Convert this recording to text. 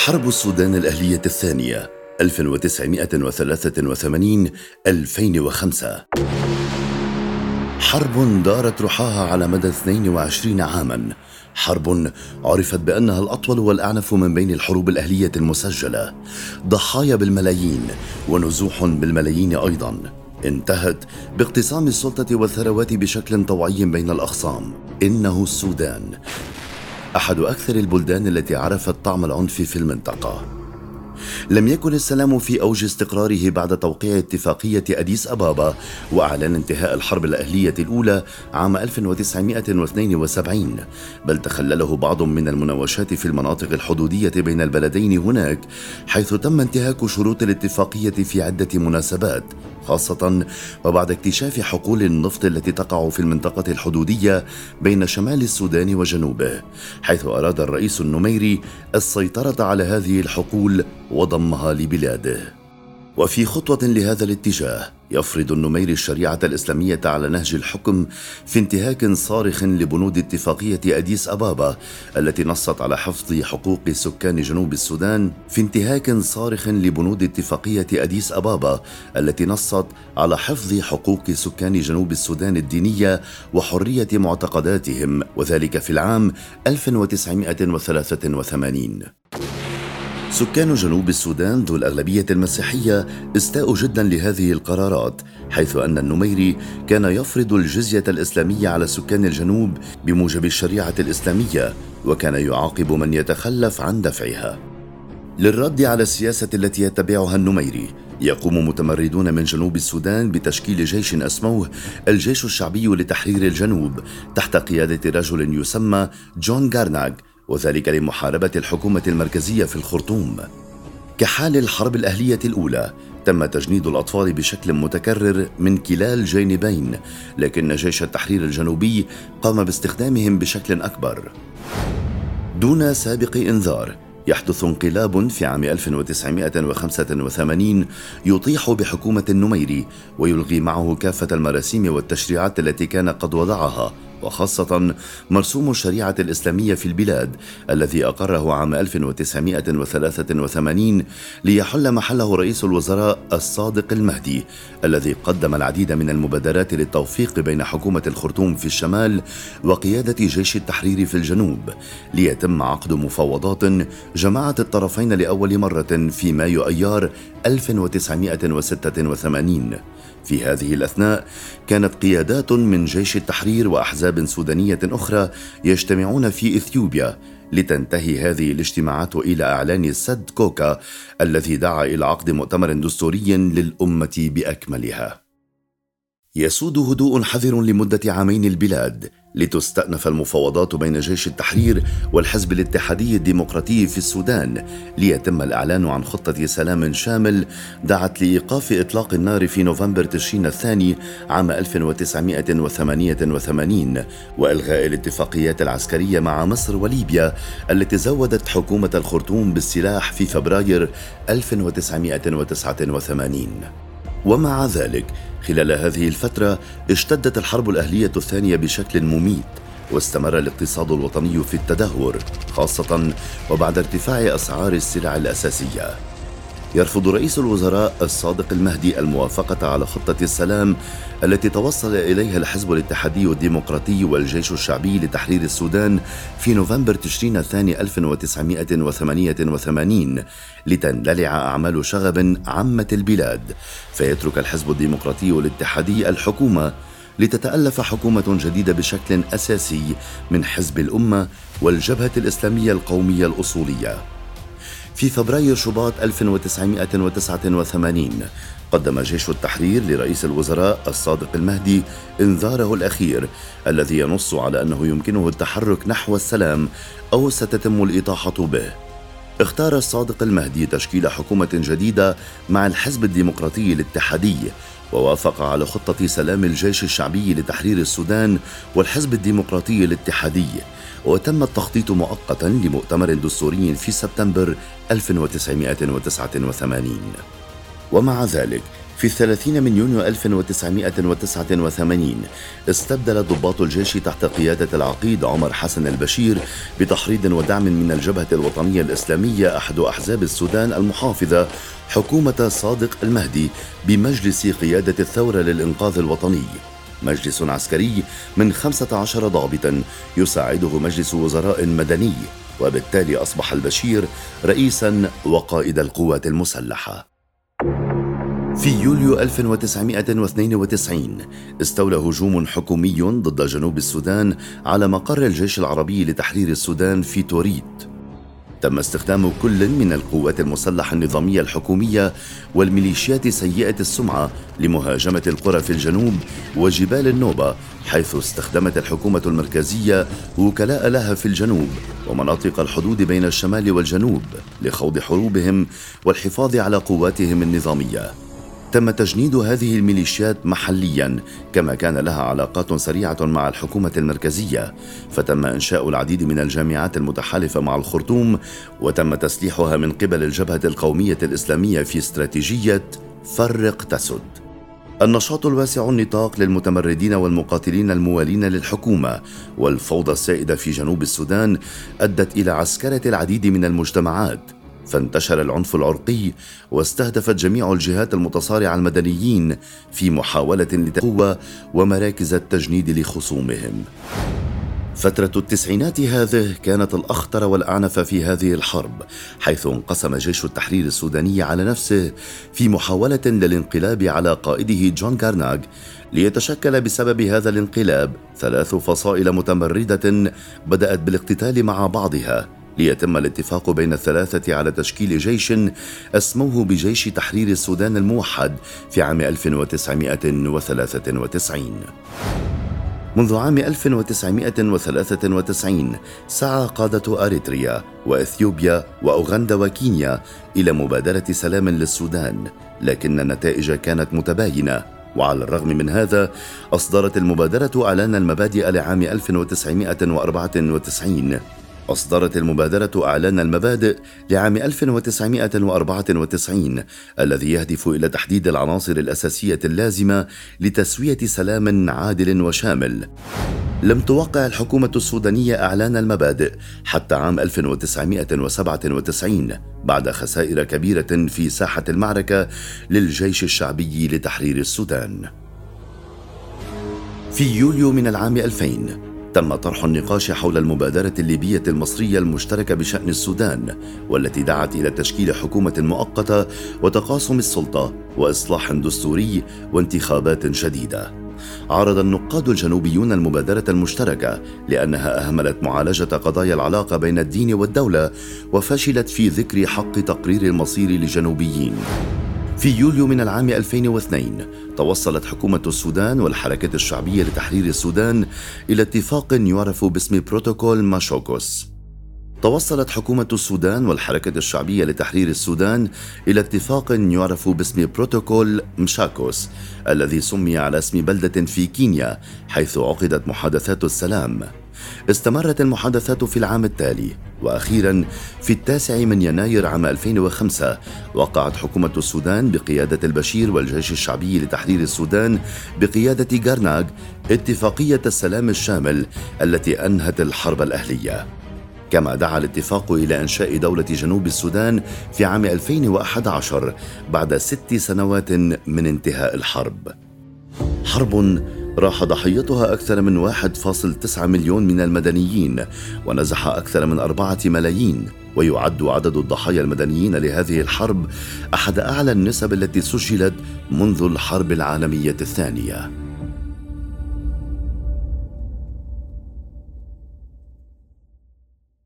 حرب السودان الأهلية الثانية 1983-2005. حرب دارت رحاها على مدى 22 عاماً، حرب عرفت بأنها الأطول والأعنف من بين الحروب الأهلية المسجلة، ضحايا بالملايين ونزوح بالملايين أيضاً. انتهت باقتسام السلطة والثروات بشكل طوعي بين الأخصام. إنه السودان أحد أكثر البلدان التي عرفت طعم العنف في المنطقة. لم يكن السلام في أوج استقراره بعد توقيع اتفاقية أديس أبابا وإعلان انتهاء الحرب الأهلية الأولى عام 1972، بل تخلله بعض من المناوشات في المناطق الحدودية بين البلدين هناك، حيث تم انتهاك شروط الاتفاقية في عدة مناسبات، خاصة وبعد اكتشاف حقول النفط التي تقع في المنطقة الحدودية بين شمال السودان وجنوبه، حيث أراد الرئيس النميري السيطرة على هذه الحقول وضمها لبلاده. وفي خطوة لهذا الاتجاه يفرض النميري الشريعة الإسلامية على نهج الحكم في انتهاك صارخ لبنود اتفاقية أديس أبابا التي نصت على حفظ حقوق سكان جنوب السودان الدينية وحرية معتقداتهم، وذلك في العام 1983. سكان جنوب السودان ذو الأغلبية المسيحية استاءوا جدا لهذه القرارات، حيث أن النميري كان يفرض الجزية الإسلامية على سكان الجنوب بموجب الشريعة الإسلامية، وكان يعاقب من يتخلف عن دفعها. للرد على السياسة التي يتبعها النميري، يقوم متمردون من جنوب السودان بتشكيل جيش أسموه الجيش الشعبي لتحرير الجنوب تحت قيادة رجل يسمى جون غارناغ، وذلك لمحاربة الحكومة المركزية في الخرطوم. كحال الحرب الأهلية الأولى، تم تجنيد الأطفال بشكل متكرر من كلا الجانبين، لكن جيش التحرير الجنوبي قام باستخدامهم بشكل أكبر. دون سابق إنذار، يحدث انقلاب في عام 1985 يطيح بحكومة النميري ويلغي معه كافة المراسيم والتشريعات التي كان قد وضعها، وخاصة مرسوم الشريعة الإسلامية في البلاد الذي أقره عام 1983 ليحل محله رئيس الوزراء الصادق المهدي، الذي قدم العديد من المبادرات للتوفيق بين حكومة الخرطوم في الشمال وقيادة جيش التحرير في الجنوب، ليتم عقد مفاوضات جمعت الطرفين لأول مرة في مايو أيار 1986. في هذه الأثناء كانت قيادات من جيش التحرير وأحزاب سودانية أخرى يجتمعون في إثيوبيا، لتنتهي هذه الاجتماعات إلى إعلان السد كوكا الذي دعا إلى عقد مؤتمر دستوري للأمة بأكملها. يسود هدوء حذر لمدة عامين البلاد لتستأنف المفاوضات بين جيش التحرير والحزب الاتحادي الديمقراطي في السودان، ليتم الإعلان عن خطة سلام شامل دعت لإيقاف إطلاق النار في نوفمبر تشرين الثاني عام 1988 وإلغاء الاتفاقيات العسكرية مع مصر وليبيا التي زودت حكومة الخرطوم بالسلاح في فبراير 1989. ومع ذلك خلال هذه الفترة اشتدت الحرب الأهلية الثانية بشكل مميت، واستمر الاقتصاد الوطني في التدهور، خاصة وبعد ارتفاع أسعار السلع الأساسية. يرفض رئيس الوزراء الصادق المهدي الموافقة على خطة السلام التي توصل إليها الحزب الاتحادي الديمقراطي والجيش الشعبي لتحرير السودان في نوفمبر تشرين الثاني 1988 لتندلع أعمال شغب عامة البلاد، فيترك الحزب الديمقراطي الاتحادي الحكومة لتتألف حكومة جديدة بشكل أساسي من حزب الأمة والجبهة الإسلامية القومية الأصولية. في فبراير شباط 1989 قدم جيش التحرير لرئيس الوزراء الصادق المهدي إنذاره الأخير الذي ينص على أنه يمكنه التحرك نحو السلام أو ستتم الإطاحة به. اختار الصادق المهدي تشكيل حكومة جديدة مع الحزب الديمقراطي الاتحادي، ووافق على خطة سلام الجيش الشعبي لتحرير السودان والحزب الديمقراطي الاتحادي، وتم التخطيط مؤقتا لمؤتمر دستوري في سبتمبر 1989. ومع ذلك في 30 من يونيو 1989 استبدل ضباط الجيش تحت قيادة العقيد عمر حسن البشير بتحريض ودعم من الجبهة الوطنية الإسلامية أحد أحزاب السودان المحافظة حكومة صادق المهدي بمجلس قيادة الثورة للإنقاذ الوطني، مجلس عسكري من 15 ضابطا يساعده مجلس وزراء مدني، وبالتالي أصبح البشير رئيسا وقائد القوات المسلحة. في يوليو 1992 استولى هجوم حكومي ضد جنوب السودان على مقر الجيش العربي لتحرير السودان في توريت. تم استخدام كل من القوات المسلحة النظامية الحكومية والميليشيات سيئة السمعة لمهاجمة القرى في الجنوب وجبال النوبة، حيث استخدمت الحكومة المركزية وكلاء لها في الجنوب ومناطق الحدود بين الشمال والجنوب لخوض حروبهم والحفاظ على قواتهم النظامية. تم تجنيد هذه الميليشيات محليا، كما كان لها علاقات سريعة مع الحكومة المركزية، فتم إنشاء العديد من الجامعات المتحالفة مع الخرطوم، وتم تسليحها من قبل الجبهة القومية الإسلامية في استراتيجية فرق تسد. النشاط الواسع النطاق للمتمردين والمقاتلين الموالين للحكومة والفوضى السائدة في جنوب السودان أدت إلى عسكرة العديد من المجتمعات، فانتشر العنف العرقي واستهدفت جميع الجهات المتصارعة المدنيين في محاولة لتقوى ومراكز التجنيد لخصومهم. فترة التسعينات هذه كانت الأخطر والأعنف في هذه الحرب، حيث انقسم جيش التحرير السوداني على نفسه في محاولة للانقلاب على قائده جون غارناغ، ليتشكل بسبب هذا الانقلاب 3 فصائل متمردة بدأت بالاقتتال مع بعضها، ليتم الاتفاق بين الثلاثة على تشكيل جيش أسموه بجيش تحرير السودان الموحد في عام 1993. منذ عام 1993 سعى قادة أريتريا وإثيوبيا وأوغندا وكينيا إلى مبادرة سلام للسودان، لكن النتائج كانت متباينة. وعلى الرغم من هذا أصدرت المبادرة إعلان المبادئ لعام 1994. أصدرت المبادرة أعلان المبادئ لعام 1994 الذي يهدف إلى تحديد العناصر الأساسية اللازمة لتسوية سلام عادل وشامل. لم توقع الحكومة السودانية أعلان المبادئ حتى عام 1997 بعد خسائر كبيرة في ساحة المعركة للجيش الشعبي لتحرير السودان. في يوليو من العام 2000 تم طرح النقاش حول المبادرة الليبية المصرية المشتركة بشأن السودان، والتي دعت إلى تشكيل حكومة مؤقتة وتقاسم السلطة وإصلاح دستوري وانتخابات جديدة. عارض النقاد الجنوبيون المبادرة المشتركة لأنها أهملت معالجة قضايا العلاقة بين الدين والدولة وفشلت في ذكر حق تقرير المصير للجنوبيين. في يوليو من العام 2002 توصلت حكومة السودان والحركة الشعبية لتحرير السودان إلى اتفاق يعرف باسم بروتوكول ماشوكوس. توصلت حكومة السودان والحركة الشعبية لتحرير السودان إلى اتفاق يعرف باسم بروتوكول مشاكوس، الذي سمي على اسم بلدة في كينيا حيث عقدت محادثات السلام. استمرت المحادثات في العام التالي، وأخيرا في 9 من يناير عام 2005 وقعت حكومة السودان بقيادة البشير والجيش الشعبي لتحرير السودان بقيادة غارناغ اتفاقية السلام الشامل التي أنهت الحرب الأهلية. كما دعا الاتفاق إلى إنشاء دولة جنوب السودان في عام 2011 بعد 6 سنوات من انتهاء الحرب. حرب راح ضحيتها أكثر من 1.9 مليون من المدنيين ونزح أكثر من 4 ملايين، ويعد عدد الضحايا المدنيين لهذه الحرب أحد أعلى النسب التي سجلت منذ الحرب العالمية الثانية.